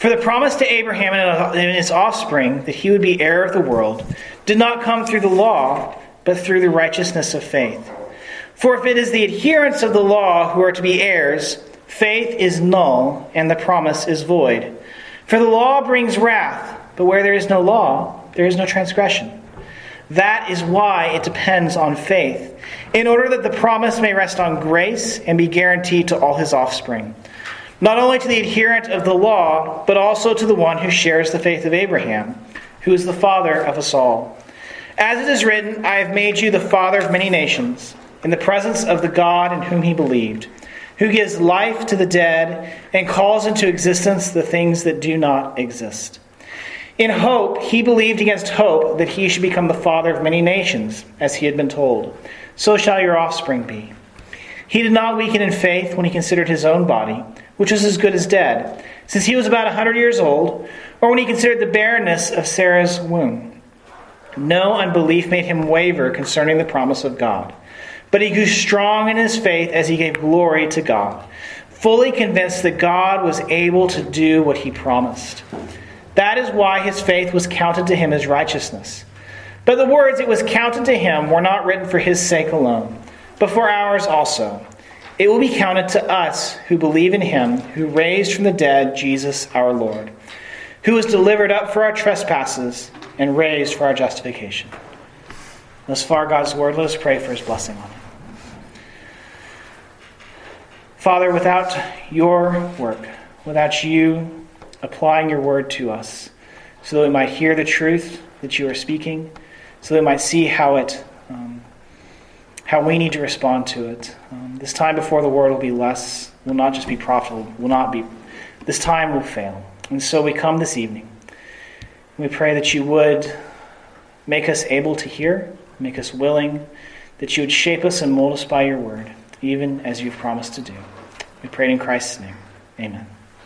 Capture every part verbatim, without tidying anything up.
For the promise to Abraham and his offspring that he would be heir of the world did not come through the law, but through the righteousness of faith. For if it is the adherents of the law who are to be heirs, faith is null and the promise is void. For the law brings wrath, but where there is no law, there is no transgression. That is why it depends on faith, in order that the promise may rest on grace and be guaranteed to all his offspring. Not only to the adherent of the law, but also to the one who shares the faith of Abraham, who is the father of us all. As it is written, I have made you the father of many nations, in the presence of the God in whom he believed, who gives life to the dead and calls into existence the things that do not exist. In hope, he believed against hope that he should become the father of many nations, as he had been told. So shall your offspring be. He did not weaken in faith when he considered his own body, which was as good as dead, since he was about a hundred years old, or when he considered the barrenness of Sarah's womb. No unbelief made him waver concerning the promise of God, but he grew strong in his faith as he gave glory to God, fully convinced that God was able to do what he promised. That is why his faith was counted to him as righteousness. But the words "it was counted to him" were not written for his sake alone, but for ours also. It will be counted to us who believe in him who raised from the dead Jesus our Lord, who was delivered up for our trespasses and raised for our justification. Thus far, God's word. Let us pray for his blessing on it. Father, without your work, without you applying your word to us, so that we might hear the truth that you are speaking, so that we might see how it, um, how we need to respond to it. Um, this time before the word will be less, will not just be profitable, will not be, this time will fail. And so we come this evening. We pray that you would make us able to hear, make us willing, that you would shape us and mold us by your word, even as you've promised to do. We pray it in Christ's name. Amen.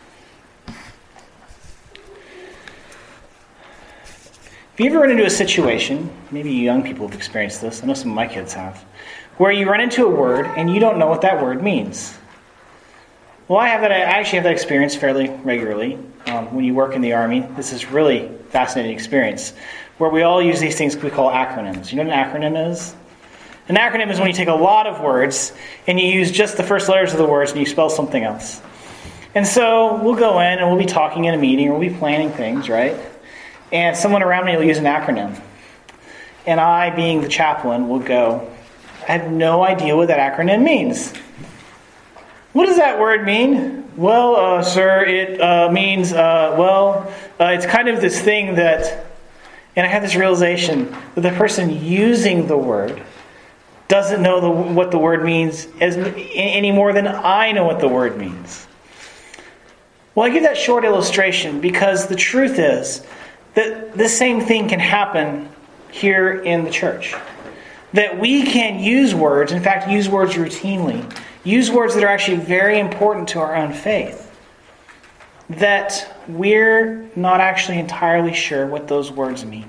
If you ever run into a situation, maybe you young people have experienced this, I know some of my kids have, where you run into a word and you don't know what that word means. Well, I have that. I actually have that experience fairly regularly um, when you work in the Army. This is really fascinating experience, where we all use these things we call acronyms. You know what an acronym is? An acronym is when you take a lot of words and you use just the first letters of the words and you spell something else. And so we'll go in and we'll be talking in a meeting or we'll be planning things, right? And someone around me will use an acronym. And I, being the chaplain, will go, I have no idea what that acronym means. What does that word mean? Well, uh, sir, it uh, means, uh, well, uh, it's kind of this thing that, and I have this realization that the person using the word doesn't know the, what the word means as any more than I know what the word means. Well, I give that short illustration because the truth is that this same thing can happen here in the church. That we can use words, in fact, use words routinely, use words that are actually very important to our own faith, that we're not actually entirely sure what those words mean.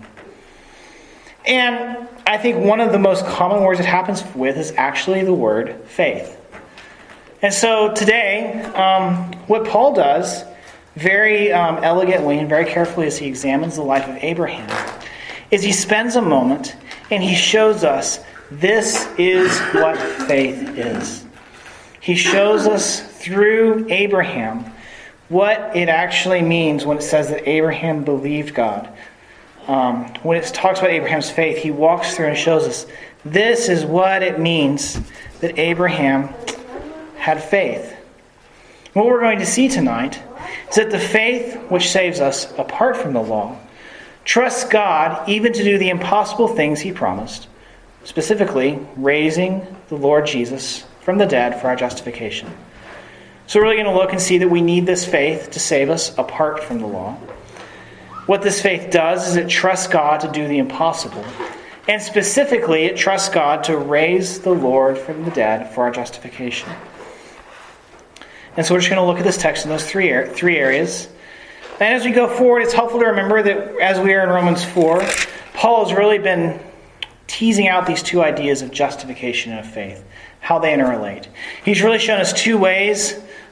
And I think one of the most common words it happens with is actually the word faith. And so today, um, what Paul does very um, elegantly and very carefully as he examines the life of Abraham is he spends a moment and he shows us this is what faith is. He shows us through Abraham what it actually means when it says that Abraham believed God. Um, when it talks about Abraham's faith, he walks through and shows us this is what it means that Abraham had faith. What we're going to see tonight is that the faith which saves us apart from the law trusts God even to do the impossible things he promised, specifically raising the Lord Jesus from the dead for our justification. So we're really going to look and see that we need this faith to save us apart from the law. What this faith does is it trusts God to do the impossible. And specifically, it trusts God to raise the Lord from the dead for our justification. And so we're just going to look at this text in those three, three areas. And as we go forward, it's helpful to remember that as we are in Romans four, Paul has really been teasing out these two ideas of justification and of faith, how they interrelate. He's really shown us two ways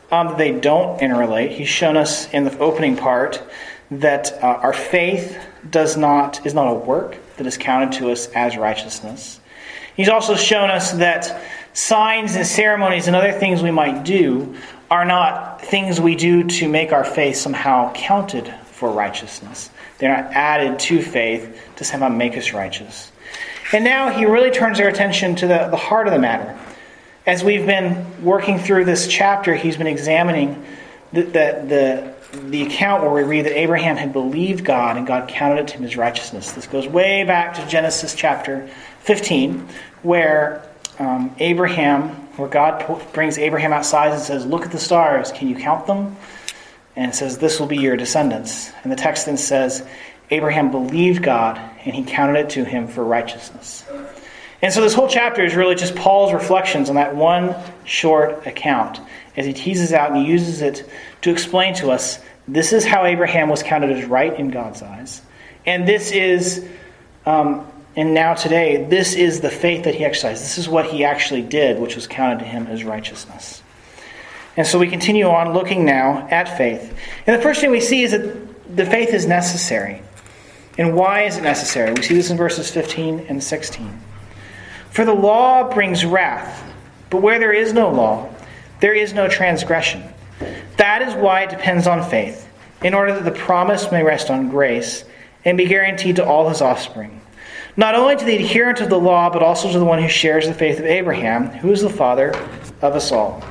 um, that they don't interrelate. He's shown us in the opening part that uh, our faith does not is not a work that is counted to us as righteousness. He's also shown us that signs and ceremonies and other things we might do are not things we do to make our faith somehow counted for righteousness. They're not added to faith to somehow make us righteous. And now he really turns our attention to the, the heart of the matter. As we've been working through this chapter, he's been examining the, the, the, the account where we read that Abraham had believed God and God counted it to him as righteousness. This goes way back to Genesis chapter fifteen, where um, Abraham, where God brings Abraham outside and says, look at the stars, can you count them? And it says, this will be your descendants. And the text then says, Abraham believed God and he counted it to him for righteousness. And so this whole chapter is really just Paul's reflections on that one short account as he teases out and he uses it to explain to us, this is how Abraham was counted as right in God's eyes. And this is, um, and now today, this is the faith that he exercised. This is what he actually did, which was counted to him as righteousness. And so we continue on looking now at faith. And the first thing we see is that the faith is necessary. And why is it necessary? We see this in verses fifteen and sixteen. For the law brings wrath, but where there is no law, there is no transgression. That is why it depends on faith, in order that the promise may rest on grace and be guaranteed to all his offspring. Not only to the adherent of the law, but also to the one who shares the faith of Abraham, who is the father of us all.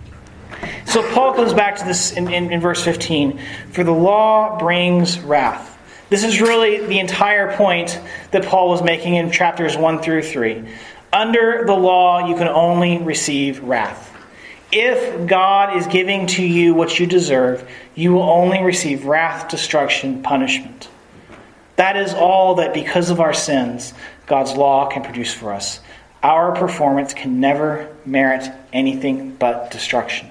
So Paul comes back to this in, in, in verse fifteen. For the law brings wrath. This is really the entire point that Paul was making in chapters one through three. Under the law, you can only receive wrath. If God is giving to you what you deserve, you will only receive wrath, destruction, punishment. That is all that, because of our sins, God's law can produce for us. Our performance can never merit anything but destruction.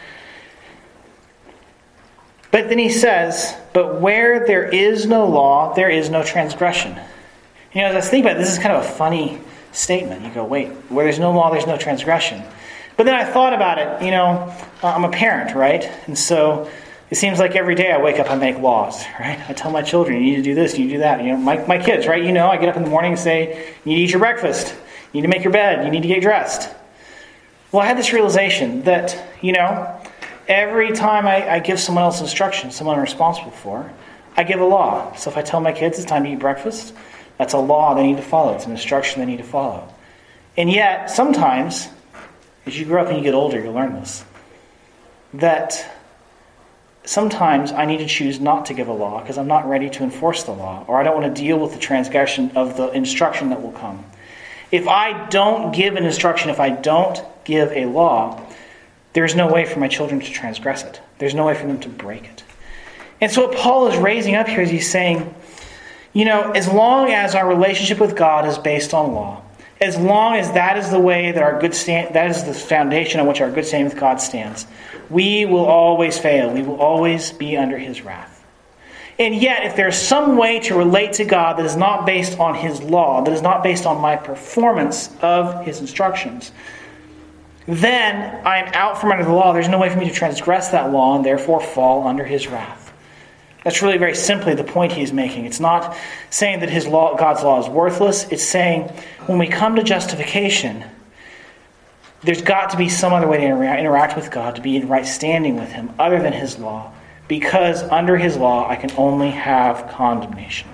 But then he says, but where there is no law, there is no transgression. You know, as I was thinking about it, this is kind of a funny statement. You go, wait, where there's no law, there's no transgression. But then I thought about it, you know, I'm a parent, right? And so it seems like every day I wake up, I make laws, right? I tell my children, you need to do this, you need to do that. You know, my, my kids, right? You know, I get up in the morning and say, you need to eat your breakfast. You need to make your bed. You need to get dressed. Well, I had this realization that, you know, every time I, I give someone else instruction, someone I'm responsible for, I give a law. So if I tell my kids it's time to eat breakfast, that's a law they need to follow. It's an instruction they need to follow. And yet, sometimes, as you grow up and you get older, you'll learn this, that sometimes I need to choose not to give a law because I'm not ready to enforce the law, or I don't want to deal with the transgression of the instruction that will come. If I don't give an instruction, if I don't give a law, there's no way for my children to transgress it. There's no way for them to break it. And so what Paul is raising up here is he's saying, you know, as long as our relationship with God is based on law, as long as that is the way that our good stand, that is the foundation on which our good standing with God stands, we will always fail. We will always be under his wrath. And yet, if there's some way to relate to God that is not based on his law, that is not based on my performance of his instructions, then I am out from under the law. There's no way for me to transgress that law and therefore fall under his wrath. That's really very simply the point he's making. It's not saying that his law, God's law is worthless. It's saying when we come to justification, there's got to be some other way to interact with God, to be in right standing with him other than his law. Because under his law, I can only have condemnation.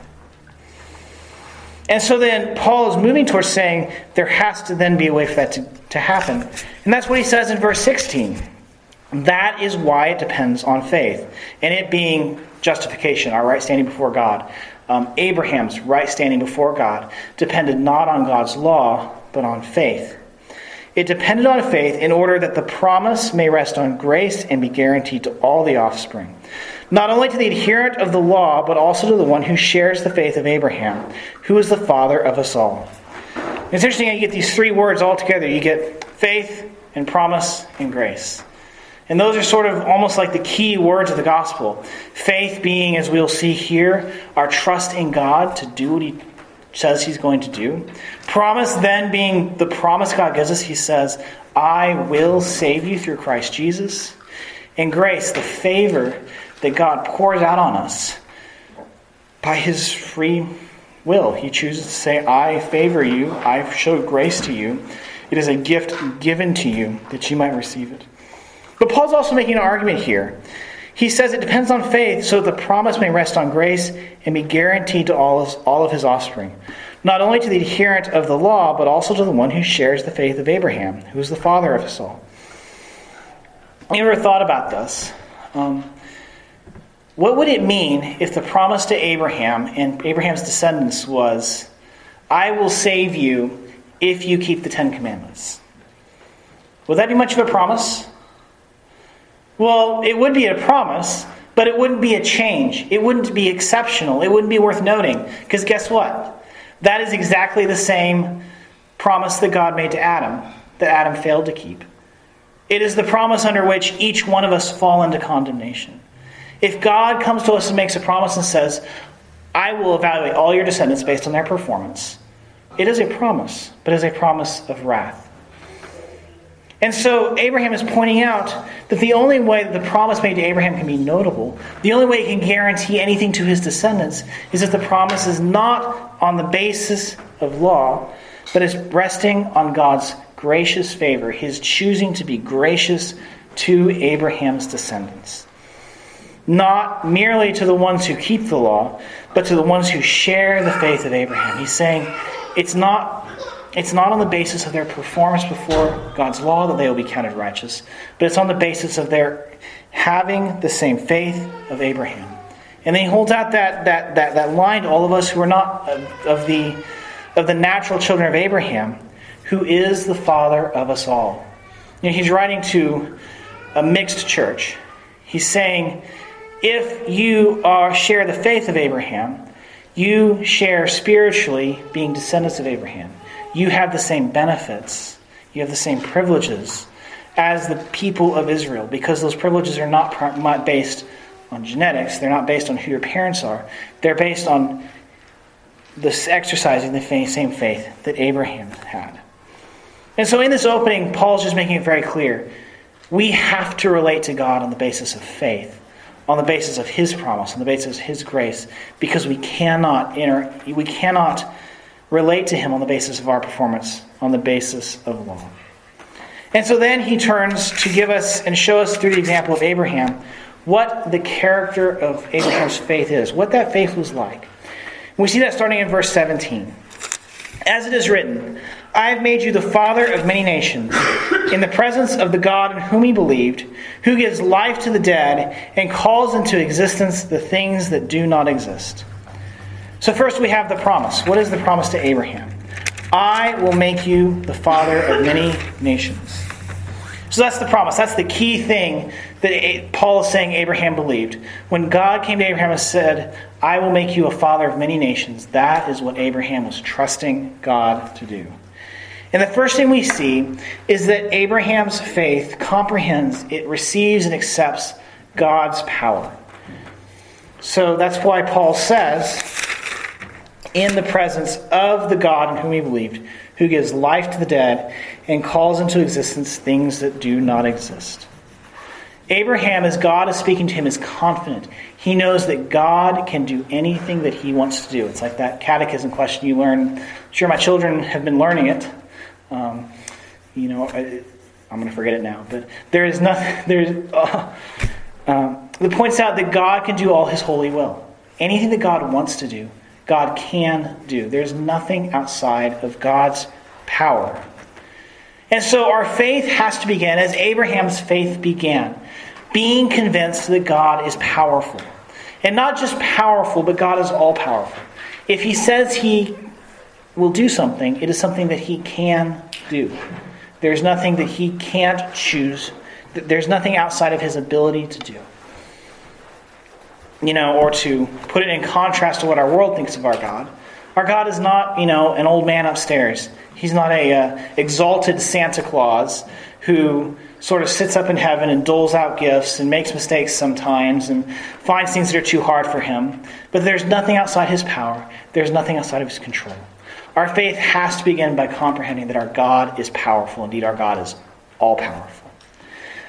And so then Paul is moving towards saying there has to then be a way for that to, to happen. And that's what he says in verse sixteen. That is why it depends on faith. And it being justification, our right standing before God. Um, Abraham's right standing before God depended not on God's law, but on faith. It depended on faith in order that the promise may rest on grace and be guaranteed to all the offspring. Not only to the adherent of the law, but also to the one who shares the faith of Abraham, who is the father of us all. It's interesting how you get these three words all together. You get faith and promise and grace. And those are sort of almost like the key words of the gospel. Faith being, as we'll see here, our trust in God to do what he says he's going to do. Promise then being the promise God gives us. He says, I will save you through Christ Jesus. and grace, the favor that God pours out on us by his free will. He chooses to say, I favor you, I show grace to you. It is a gift given to you that you might receive it. But Paul's also making an argument here. He says it depends on faith so that the promise may rest on grace and be guaranteed to all of, all of his offspring. Not only to the adherent of the law, but also to the one who shares the faith of Abraham, who is the father of us all. You ever thought about this? Um, what would it mean if the promise to Abraham and Abraham's descendants was, I will save you if you keep the Ten Commandments? Would that be much of a promise? Well, it would be a promise, but it wouldn't be a change. It wouldn't be exceptional. It wouldn't be worth noting. Because guess what? That is exactly the same promise that God made to Adam, that Adam failed to keep. It is the promise under which each one of us fall into condemnation. If God comes to us and makes a promise and says, I will evaluate all your descendants based on their performance, it is a promise, but it is a promise of wrath. And so Abraham is pointing out that the only way that the promise made to Abraham can be notable, the only way it can guarantee anything to his descendants, is that the promise is not on the basis of law, but is resting on God's gracious favor, his choosing to be gracious to Abraham's descendants. Not merely to the ones who keep the law, but to the ones who share the faith of Abraham. He's saying it's not... It's not on the basis of their performance before God's law that they will be counted righteous, but it's on the basis of their having the same faith of Abraham. And then he holds out that that that, that line to all of us who are not of, of the of the natural children of Abraham, who is the father of us all. You know, he's writing to a mixed church. He's saying, if you are share the faith of Abraham, you share spiritually being descendants of Abraham. You have the same benefits, you have the same privileges as the people of Israel, because those privileges are not, not based on genetics. They're not based on who your parents are. They're based on this exercising the same faith that Abraham had. And so in this opening, Paul's just making it very clear. We have to relate to God on the basis of faith, on the basis of his promise, on the basis of his grace, because we cannot enter, we cannot relate to him on the basis of our performance, on the basis of law. And so then he turns to give us and show us through the example of Abraham what the character of Abraham's faith is, what that faith was like. We see that starting in verse seventeen. As it is written, I have made you the father of many nations, in the presence of the God in whom he believed, who gives life to the dead and calls into existence the things that do not exist. So first we have the promise. What is the promise to Abraham? I will make you the father of many nations. So that's the promise. That's the key thing that Paul is saying Abraham believed. When God came to Abraham and said, I will make you a father of many nations, that is what Abraham was trusting God to do. And the first thing we see is that Abraham's faith comprehends, it receives and accepts God's power. So that's why Paul says, in the presence of the God in whom he believed, who gives life to the dead and calls into existence things that do not exist. Abraham, as God is speaking to him, is confident. He knows that God can do anything that he wants to do. It's like that catechism question you learn. I'm sure my children have been learning it. Um, you know, I, I'm going to forget it now. But there is nothing. There's uh, um, it points out that God can do all his holy will. Anything that God wants to do, God can do. There's nothing outside of God's power. And so our faith has to begin as Abraham's faith began, being convinced that God is powerful. And not just powerful, but God is all-powerful. If he says he will do something, it is something that he can do. There's nothing that he can't choose. There's nothing outside of his ability to do. You know, or to put it in contrast to what our world thinks of our God. Our God is not, you know, an old man upstairs. He's not a uh, exalted Santa Claus who sort of sits up in heaven and doles out gifts and makes mistakes sometimes and finds things that are too hard for him. But there's nothing outside his power. There's nothing outside of his control. Our faith has to begin by comprehending that our God is powerful. Indeed, our God is all-powerful.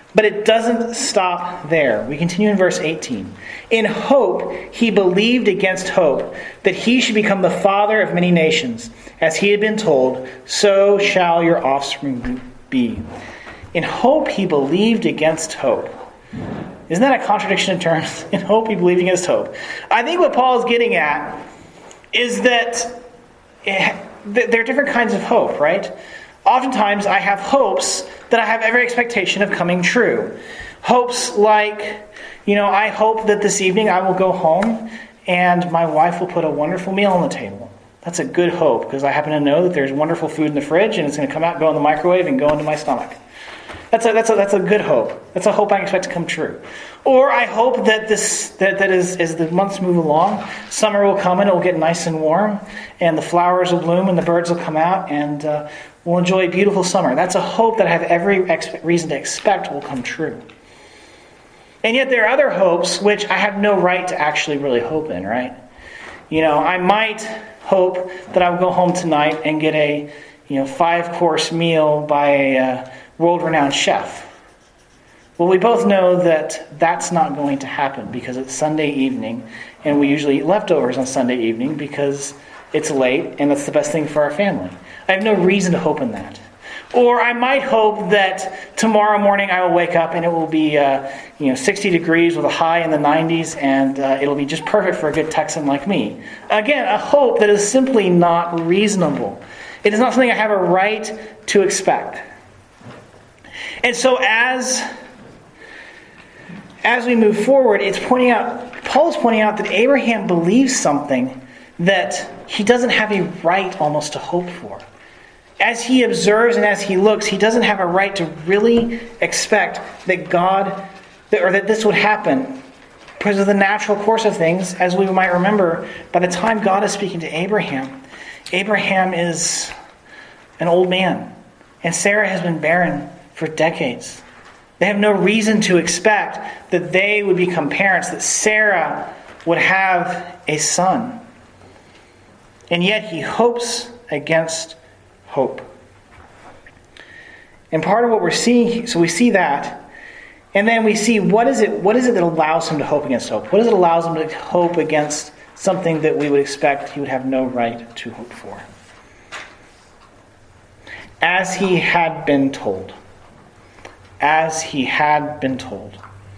But it doesn't stop there. We continue in verse eighteen. In hope, he believed against hope that he should become the father of many nations. As he had been told, so shall your offspring be. In hope, he believed against hope. Isn't that a contradiction in terms? In hope, he believed against hope. I think what Paul is getting at is that there are different kinds of hope, right? Oftentimes, I have hopes that I have every expectation of coming true. Hopes like, you know, I hope that this evening I will go home and my wife will put a wonderful meal on the table. That's a good hope because I happen to know that there's wonderful food in the fridge and it's going to come out, go in the microwave, and go into my stomach. That's a, that's a, that's a good hope. That's a hope I expect to come true. Or I hope that this that, that is, as the months move along, summer will come and it will get nice and warm, and the flowers will bloom and the birds will come out, and uh, we'll enjoy a beautiful summer. That's a hope that I have every ex- reason to expect will come true. And yet there are other hopes which I have no right to actually really hope in, right? You know, I might hope that I will go home tonight and get a, you know, five-course meal by a uh, world-renowned chef. Well, we both know that that's not going to happen because it's Sunday evening, and we usually eat leftovers on Sunday evening because it's late, and that's the best thing for our family. I have no reason to hope in that. Or I might hope that tomorrow morning I will wake up and it will be uh, you know, sixty degrees with a high in the nineties, and uh, it'll be just perfect for a good Texan like me. Again, a hope that is simply not reasonable. It is not something I have a right to expect. And so as, as we move forward, it's pointing out, Paul's pointing out that Abraham believes something that he doesn't have a right almost to hope for. As he observes and as he looks, he doesn't have a right to really expect that God, or that this would happen because of the natural course of things. As we might remember, by the time God is speaking to Abraham, Abraham is an old man, and Sarah has been barren for decades. They have no reason to expect that they would become parents, that Sarah would have a son. And yet he hopes against hope. And part of what we're seeing, so we see that, and then we see what is it what is it that allows him to hope against hope? What is it that allows him to hope against something that we would expect he would have no right to hope for? As he had been told. As he had been told.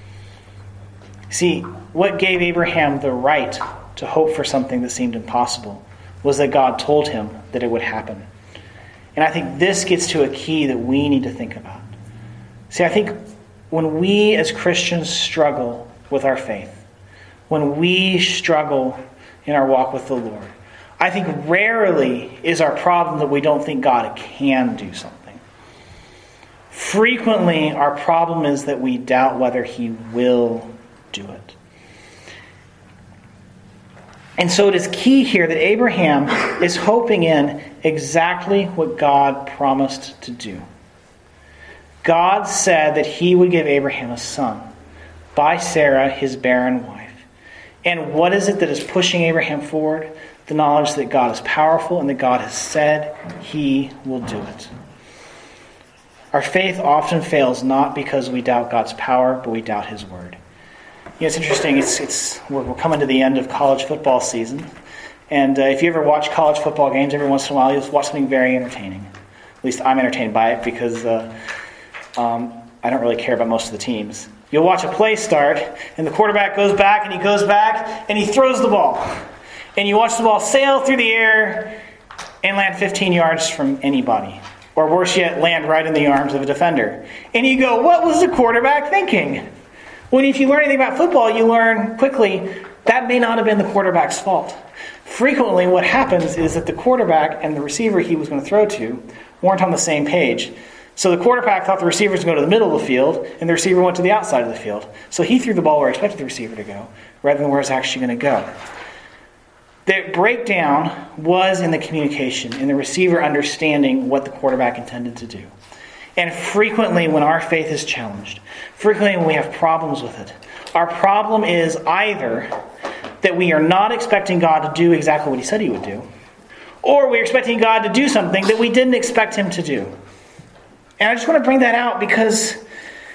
See, what gave Abraham the right to hope for something that seemed impossible was that God told him that it would happen. And I think this gets to a key that we need to think about. See, I think when we as Christians struggle with our faith, when we struggle in our walk with the Lord, I think rarely is our problem that we don't think God can do something. Frequently, our problem is that we doubt whether he will do it. And so it is key here that Abraham is hoping in exactly what God promised to do. God said that he would give Abraham a son by Sarah, his barren wife. And what is it that is pushing Abraham forward? The knowledge that God is powerful and that God has said he will do it. Our faith often fails not because we doubt God's power, but we doubt his word. You know, it's interesting. It's it's we're, we're coming to the end of college football season, and uh, if you ever watch college football games, every once in a while you'll watch something very entertaining. At least I'm entertained by it because uh, um, I don't really care about most of the teams. You'll watch a play start, and the quarterback goes back, and he goes back, and he throws the ball, and you watch the ball sail through the air and land fifteen yards from anybody, or worse yet, land right in the arms of a defender. And you go, "What was the quarterback thinking?" Well, if you learn anything about football, you learn quickly that may not have been the quarterback's fault. Frequently, what happens is that the quarterback and the receiver he was going to throw to weren't on the same page. So the quarterback thought the receiver was going to go to the middle of the field, and the receiver went to the outside of the field. So he threw the ball where he expected the receiver to go, rather than where it's actually going to go. The breakdown was in the communication, in the receiver understanding what the quarterback intended to do. And frequently when our faith is challenged, frequently when we have problems with it, our problem is either that we are not expecting God to do exactly what he said he would do, or we're expecting God to do something that we didn't expect him to do. And I just want to bring that out because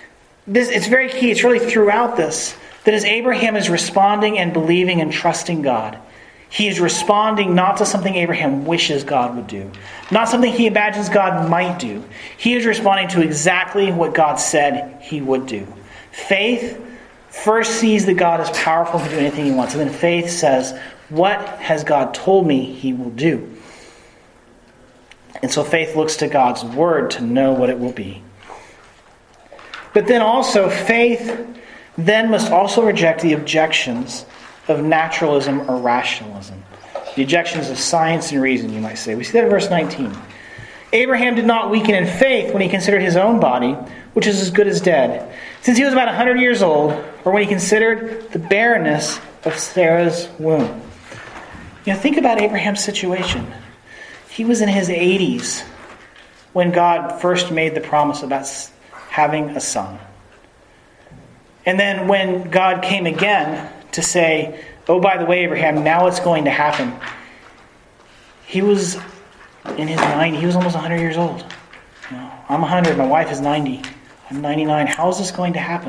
this it's very key. It's really throughout this that as Abraham is responding and believing and trusting God, he is responding not to something Abraham wishes God would do, not something he imagines God might do. He is responding to exactly what God said he would do. Faith first sees that God is powerful to do anything he wants, and then faith says, what has God told me he will do? And so faith looks to God's word to know what it will be. But then also, faith then must also reject the objections of naturalism or rationalism. The objections of science and reason, you might say. We see that in verse nineteen. Abraham did not weaken in faith when he considered his own body, which is as good as dead, since he was about one hundred years old, or when he considered the barrenness of Sarah's womb. You know, think about Abraham's situation. He was in his eighties when God first made the promise about having a son. And then when God came again to say, oh, by the way, Abraham, now it's going to happen. He was in his nineties. He was almost one hundred years old. You know, I'm one hundred. My wife is ninety. I'm ninety-nine. How is this going to happen?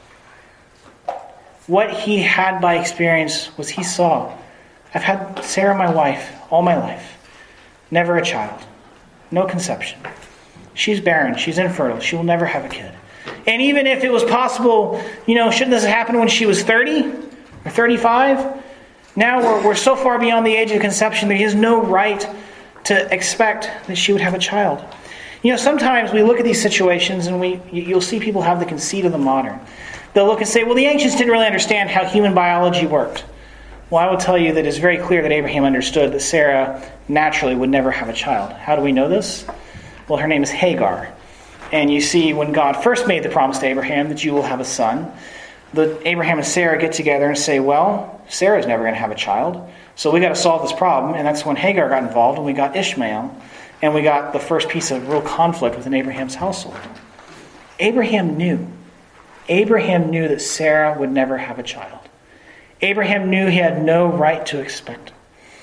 What he had by experience was he saw, I've had Sarah, my wife, all my life. Never a child. No conception. She's barren. She's infertile. She will never have a kid. And even if it was possible, you know, shouldn't this have happened when she was thirty or thirty-five? Now we're, we're so far beyond the age of conception that he has no right to expect that she would have a child. You know, sometimes we look at these situations and we you'll see people have the conceit of the modern. They'll look and say, well, the ancients didn't really understand how human biology worked. Well, I will tell you that it's very clear that Abraham understood that Sarah naturally would never have a child. How do we know this? Well, her name is Hagar. And you see, when God first made the promise to Abraham that you will have a son, the Abraham and Sarah get together and say, well, Sarah's never going to have a child, so we got to solve this problem. And that's when Hagar got involved, and we got Ishmael, and we got the first piece of real conflict within Abraham's household. Abraham knew. Abraham knew that Sarah would never have a child. Abraham knew he had no right to expect.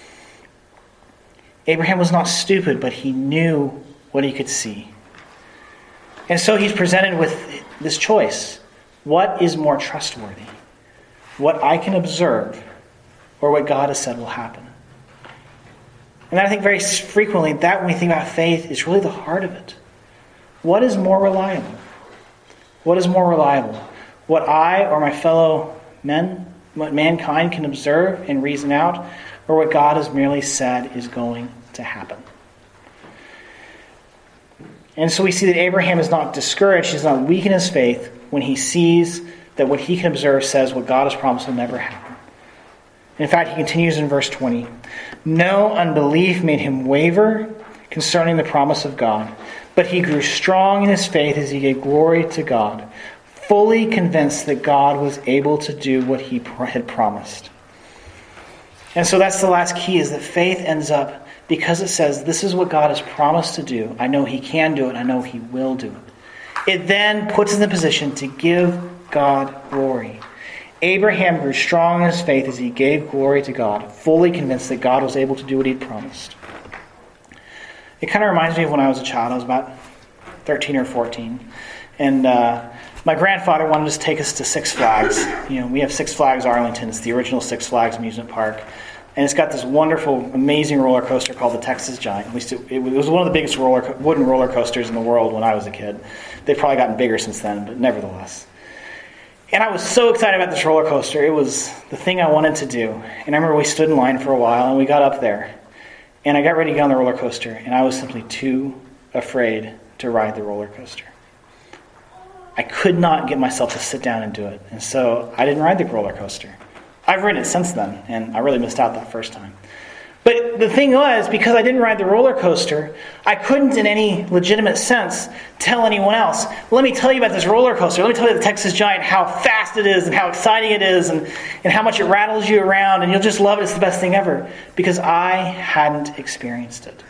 Abraham was not stupid, but he knew what he could see. And so he's presented with this choice. What is more trustworthy? What I can observe or what God has said will happen? And I think very frequently that when we think about faith is really the heart of it. What is more reliable? What is more reliable? What I or my fellow men, what mankind can observe and reason out, or what God has merely said is going to happen? And so we see that Abraham is not discouraged, he's not weak in his faith when he sees that what he can observe says what God has promised will never happen. In fact, he continues in verse twenty. No unbelief made him waver concerning the promise of God, but he grew strong in his faith as he gave glory to God, fully convinced that God was able to do what he had promised. And so that's the last key, is that faith ends up, because it says, this is what God has promised to do. I know he can do it. I know he will do it. It then puts us in the position to give God glory. Abraham grew strong in his faith as he gave glory to God, fully convinced that God was able to do what he'd promised. It kind of reminds me of when I was a child. I was about thirteen or fourteen. And uh, my grandfather wanted us to take us to Six Flags. You know, we have Six Flags Arlington. It's the original Six Flags amusement park. And it's got this wonderful, amazing roller coaster called the Texas Giant. At least it, it was one of the biggest roller, wooden roller coasters in the world when I was a kid. They've probably gotten bigger since then, but nevertheless. And I was so excited about this roller coaster. It was the thing I wanted to do. And I remember we stood in line for a while, and we got up there. And I got ready to get on the roller coaster, and I was simply too afraid to ride the roller coaster. I could not get myself to sit down and do it. And so I didn't ride the roller coaster. I've ridden it since then, and I really missed out that first time. But the thing was, because I didn't ride the roller coaster, I couldn't in any legitimate sense tell anyone else, let me tell you about this roller coaster. Let me tell you the Texas Giant, how fast it is and how exciting it is and, and how much it rattles you around, and you'll just love it. It's the best thing ever. Because I hadn't experienced it.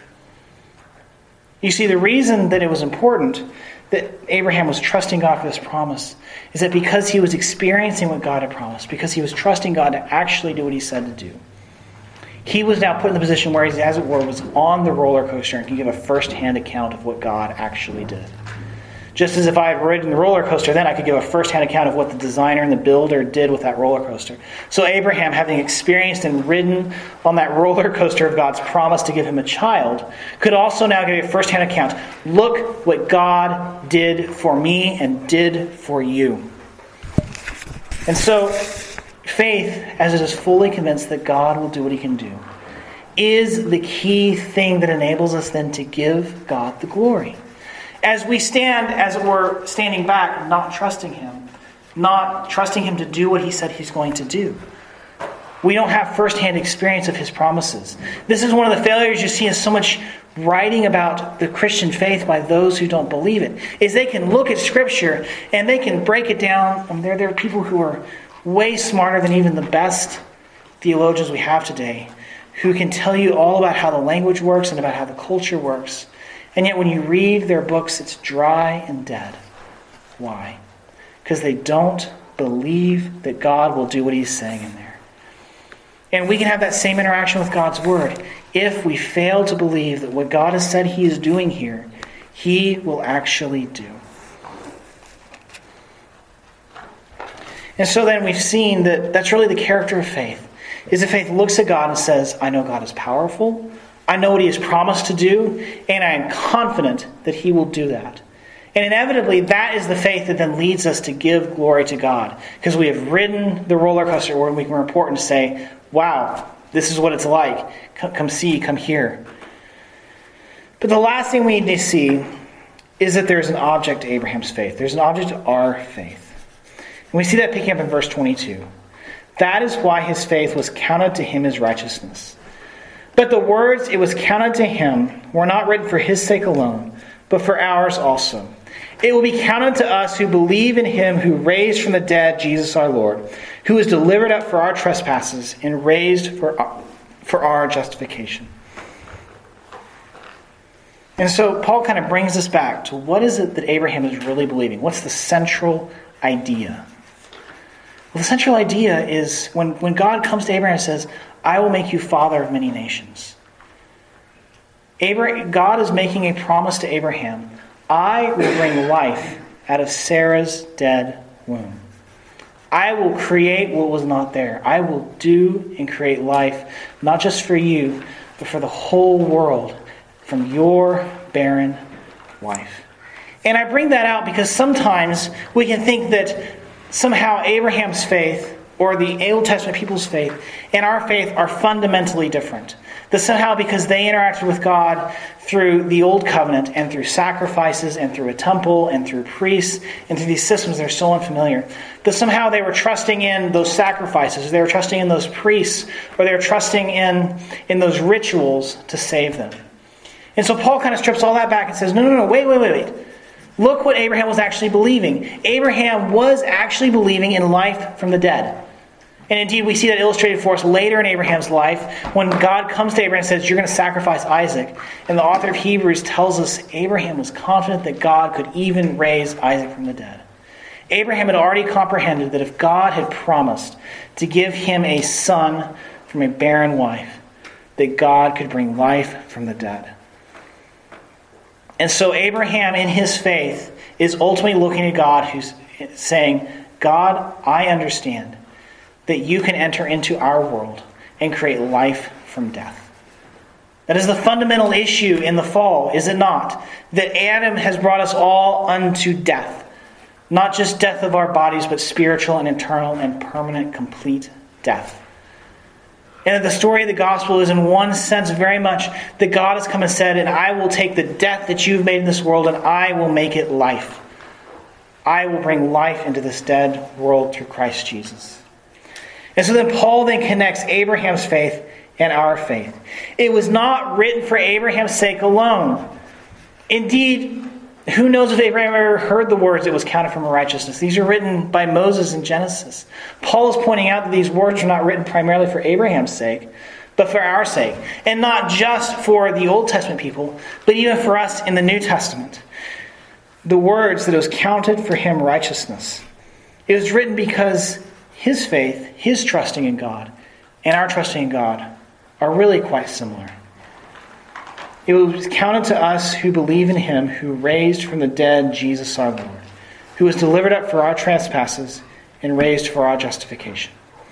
You see, the reason that it was important that Abraham was trusting God for this promise is that because he was experiencing what God had promised, because he was trusting God to actually do what he said to do, he was now put in the position where he, as it were, was on the roller coaster and can give a first-hand account of what God actually did. Just as if I had ridden the roller coaster, then I could give a first-hand account of what the designer and the builder did with that roller coaster. So Abraham, having experienced and ridden on that roller coaster of God's promise to give him a child, could also now give a first-hand account. Look what God did for me and did for you. And so, faith, as it is fully convinced that God will do what he can do, is the key thing that enables us then to give God the glory. As we stand, as it were, standing back, not trusting him, not trusting him to do what he said he's going to do. We don't have firsthand experience of his promises. This is one of the failures you see in so much writing about the Christian faith by those who don't believe it, is they can look at Scripture and they can break it down. And there, there are people who are way smarter than even the best theologians we have today, who can tell you all about how the language works and about how the culture works. And yet when you read their books, it's dry and dead. Why? Because they don't believe that God will do what he's saying in there. And we can have that same interaction with God's word. If we fail to believe that what God has said he is doing here, he will actually do. And so then we've seen that that's really the character of faith. Is that faith looks at God and says, I know God is powerful. I know what he has promised to do, and I am confident that he will do that. And inevitably, that is the faith that then leads us to give glory to God. Because we have ridden the roller coaster where we can report and say, wow, this is what it's like. Come, come see, come here. But the last thing we need to see is that there's an object to Abraham's faith. There's an object to our faith. And we see that picking up in verse twenty-two. That is why his faith was counted to him as righteousness. But the words, it was counted to him, were not written for his sake alone, but for ours also. It will be counted to us who believe in him who raised from the dead Jesus our Lord, who was delivered up for our trespasses and raised for our, for our justification. And so Paul kind of brings us back to what is it that Abraham is really believing? What's the central idea? Well, the central idea is when, when God comes to Abraham and says, I will make you father of many nations. Abraham, God is making a promise to Abraham. I will bring life out of Sarah's dead womb. I will create what was not there. I will do and create life, not just for you, but for the whole world, from your barren wife. And I bring that out because sometimes we can think that somehow Abraham's faith or the Old Testament people's faith and our faith are fundamentally different. That somehow because they interacted with God through the Old Covenant and through sacrifices and through a temple and through priests and through these systems that are so unfamiliar, that somehow they were trusting in those sacrifices, or they were trusting in those priests, or they were trusting in, in those rituals to save them. And so Paul kind of strips all that back and says, no, no, no, wait, wait, wait, wait. Look what Abraham was actually believing. Abraham was actually believing in life from the dead. And indeed, we see that illustrated for us later in Abraham's life when God comes to Abraham and says, you're going to sacrifice Isaac. And the author of Hebrews tells us Abraham was confident that God could even raise Isaac from the dead. Abraham had already comprehended that if God had promised to give him a son from a barren wife, that God could bring life from the dead. And so Abraham, in his faith, is ultimately looking at God, who's saying, God, I understand that you can enter into our world and create life from death. That is the fundamental issue in the fall, is it not? That Adam has brought us all unto death. Not just death of our bodies, but spiritual and eternal and permanent, complete death. And that the story of the gospel is in one sense very much that God has come and said, and I will take the death that you've made in this world and I will make it life. I will bring life into this dead world through Christ Jesus. And so then Paul then connects Abraham's faith and our faith. It was not written for Abraham's sake alone. Indeed, who knows if Abraham ever heard the words it was counted from righteousness. These are written by Moses in Genesis. Paul is pointing out that these words are not written primarily for Abraham's sake, but for our sake. And not just for the Old Testament people, but even for us in the New Testament. The words that it was counted for him righteousness. It was written because his faith, his trusting in God, and our trusting in God are really quite similar. it was counted to us who believe in him who raised from the dead Jesus our Lord, who was delivered up for our trespasses and raised for our justification.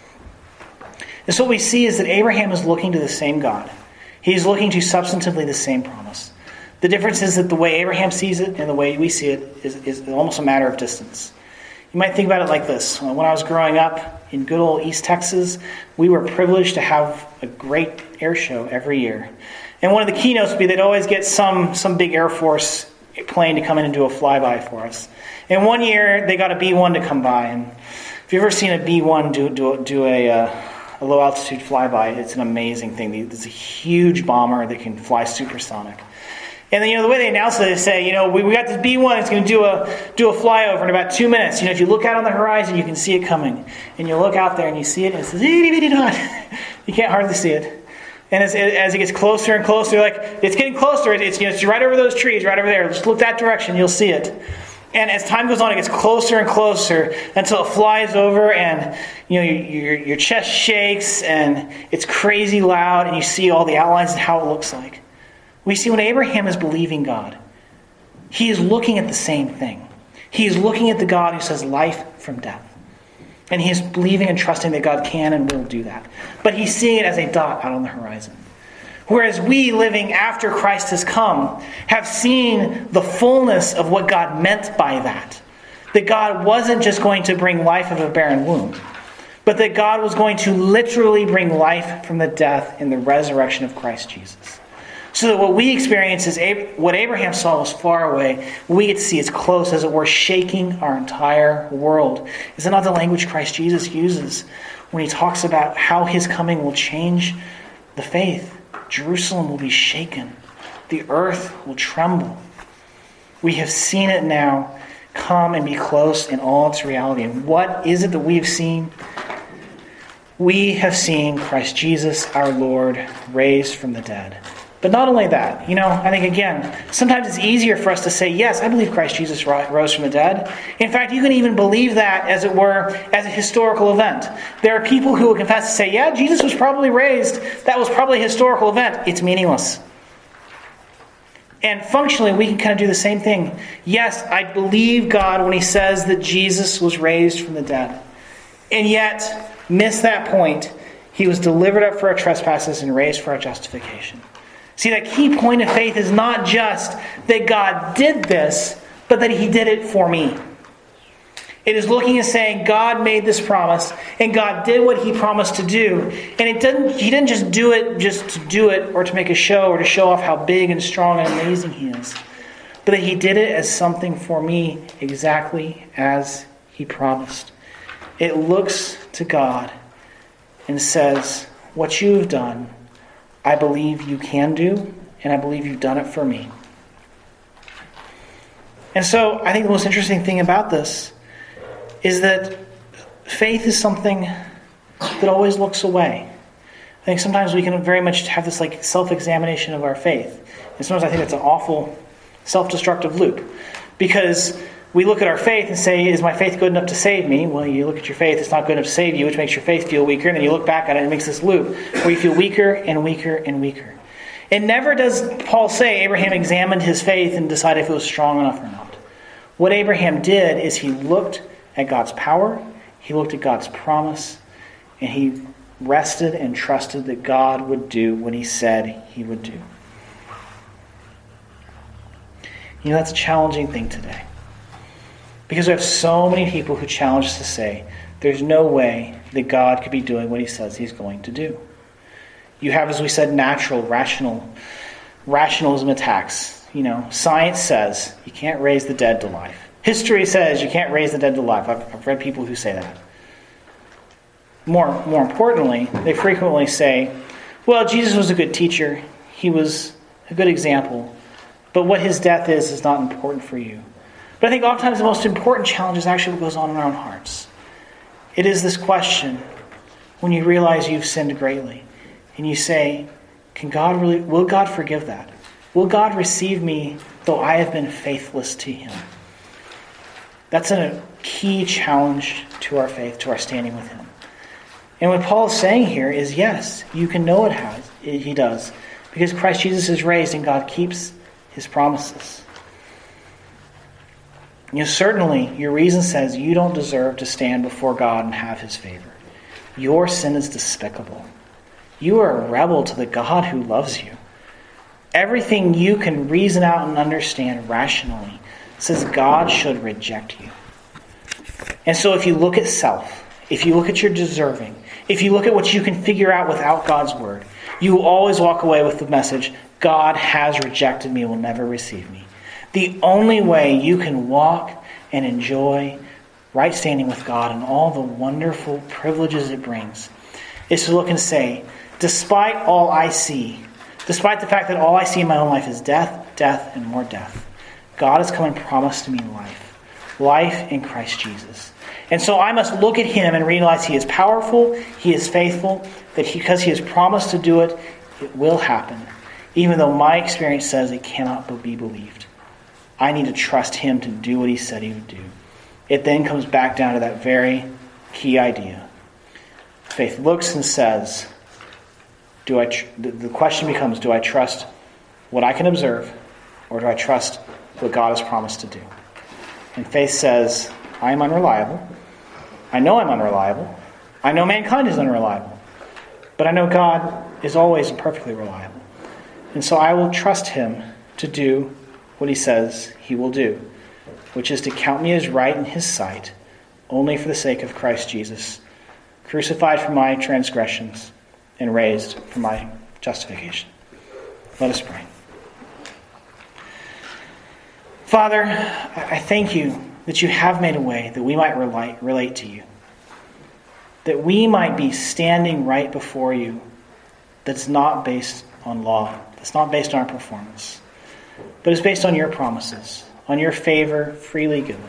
And so what we see is that Abraham is looking to the same God. He's looking to substantively the same promise. The difference is that the way Abraham sees it and the way we see it is, is almost a matter of distance. You might think about it like this. When I was growing up in good old East Texas, we were privileged to have a great air show every year. And one of the keynotes would be they'd always get some, some big Air Force plane to come in and do a flyby for us. And one year, they got a B one to come by. And if you've ever seen a B one do, do, do a, uh, a low-altitude flyby, it's an amazing thing. It's a huge bomber that can fly supersonic. And then, you know, the way they announce it, they say, you know, we, we got this B one, it's going to do a do a flyover in about two minutes. You know, if you look out on the horizon, you can see it coming. And you look out there and you see it, and it says, itty bitty dot. You can't hardly see it. And as, as it gets closer and closer, like, it's getting closer. It's, you know, it's right over those trees, right over there. Just look that direction, you'll see it. And as time goes on, it gets closer and closer until it flies over, and you know your, your chest shakes, and it's crazy loud, and you see all the outlines and how it looks like. We see when Abraham is believing God, he is looking at the same thing. He is looking at the God who says life from death. And he is believing and trusting that God can and will do that. But he's seeing it as a dot out on the horizon. Whereas we, living after Christ has come, have seen the fullness of what God meant by that. That God wasn't just going to bring life of a barren womb, but that God was going to literally bring life from the death in the resurrection of Christ Jesus. So that what we experience is what Abraham saw was far away. We get to see it's close, as it were, shaking our entire world. Is that not the language Christ Jesus uses when he talks about how his coming will change the faith? Jerusalem will be shaken. The earth will tremble. We have seen it now come and be close in all its reality. And what is it that we have seen? We have seen Christ Jesus, our Lord, raised from the dead. But not only that, you know, I think, again, sometimes it's easier for us to say, yes, I believe Christ Jesus rose from the dead. In fact, you can even believe that, as it were, as a historical event. There are people who will confess to say, yeah, Jesus was probably raised. That was probably a historical event. It's meaningless. And functionally, we can kind of do the same thing. Yes, I believe God when he says that Jesus was raised from the dead. And yet, miss that point. He was delivered up for our trespasses and raised for our justification. See, that key point of faith is not just that God did this, but that he did it for me. It is looking and saying, God made this promise, and God did what he promised to do. And it didn't, he didn't just do it just to do it, or to make a show, or to show off how big and strong and amazing he is. But that he did it as something for me, exactly as he promised. It looks to God and says, what you have done, I believe you can do, and I believe you've done it for me. And so I think the most interesting thing about this is that faith is something that always looks away. I think sometimes we can very much have this like self-examination of our faith. And sometimes I think it's an awful self-destructive loop. Because we look at our faith and say, is my faith good enough to save me? Well, you look at your faith, it's not good enough to save you, which makes your faith feel weaker. And then you look back at it and it makes this loop where you feel weaker and weaker and weaker. And never does Paul say Abraham examined his faith and decided if it was strong enough or not. What Abraham did is he looked at God's power, he looked at God's promise, and he rested and trusted that God would do what he said he would do. You know, that's a challenging thing today. Because we have so many people who challenge us to say, there's no way that God could be doing what he says he's going to do. You have, as we said, natural, rational, rationalism attacks. You know, science says you can't raise the dead to life. History says you can't raise the dead to life. I've, I've read people who say that. More, more importantly, they frequently say, well, Jesus was a good teacher. He was a good example. But what his death is is not important for you. But I think oftentimes the most important challenge is actually what goes on in our own hearts. It is this question, when you realize you've sinned greatly, and you say, "Can God really? Will God forgive that? Will God receive me though I have been faithless to him?" That's a key challenge to our faith, to our standing with him. And what Paul is saying here is, yes, you can know it has. He does. Because Christ Jesus is raised and God keeps his promises. You know, certainly your reason says you don't deserve to stand before God and have his favor. Your sin is despicable. You are a rebel to the God who loves you. Everything you can reason out and understand rationally says God should reject you. And so if you look at self, if you look at your deserving, if you look at what you can figure out without God's word, you will always walk away with the message, God has rejected me, will never receive me. The only way you can walk and enjoy right standing with God and all the wonderful privileges it brings is to look and say, despite all I see, despite the fact that all I see in my own life is death, death, and more death, God has come and promised to me life. Life in Christ Jesus. And so I must look at him and realize he is powerful, he is faithful, that he, because he has promised to do it, it will happen. Even though my experience says it cannot be believed. I need to trust him to do what he said he would do. It then comes back down to that very key idea. Faith looks and says, do I? Tr- the question becomes, do I trust what I can observe, or do I trust what God has promised to do? And faith says, I am unreliable. I know I'm unreliable. I know mankind is unreliable. But I know God is always perfectly reliable. And so I will trust him to do what he says he will do, which is to count me as right in his sight, only for the sake of Christ Jesus, crucified for my transgressions and raised for my justification. Let us pray. Father, I thank you that you have made a way that we might relate, relate to you, that we might be standing right before you that's not based on law, that's not based on our performance, but is based on your promises, on your favor freely given.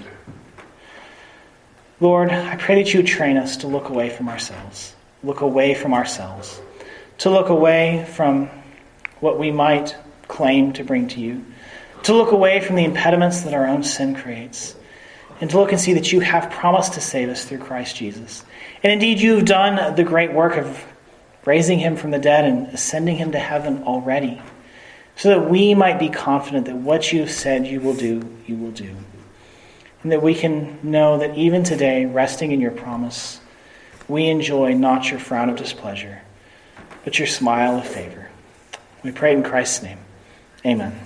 Lord, I pray that you would train us to look away from ourselves, look away from ourselves, to look away from what we might claim to bring to you, to look away from the impediments that our own sin creates, and to look and see that you have promised to save us through Christ Jesus. And indeed, you've done the great work of raising him from the dead and ascending him to heaven already, so that we might be confident that what you've said you will do, you will do. And that we can know that even today, resting in your promise, we enjoy not your frown of displeasure, but your smile of favor. We pray in Christ's name. Amen.